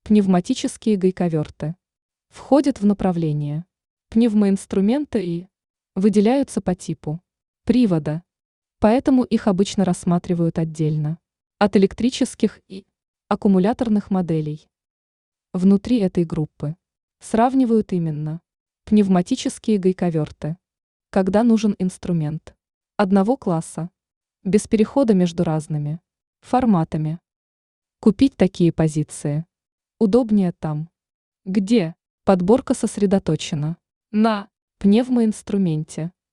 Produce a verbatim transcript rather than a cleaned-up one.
Пневматические гайковерты входят в направление пневмоинструмента и выделяются по типу привода, поэтому их обычно рассматривают отдельно от электрических и аккумуляторных моделей. Внутри этой группы сравнивают именно пневматические гайковерты, когда нужен инструмент одного класса, без перехода между разными форматами. Купить такие позиции удобнее там, где подборка сосредоточена на пневмоинструменте.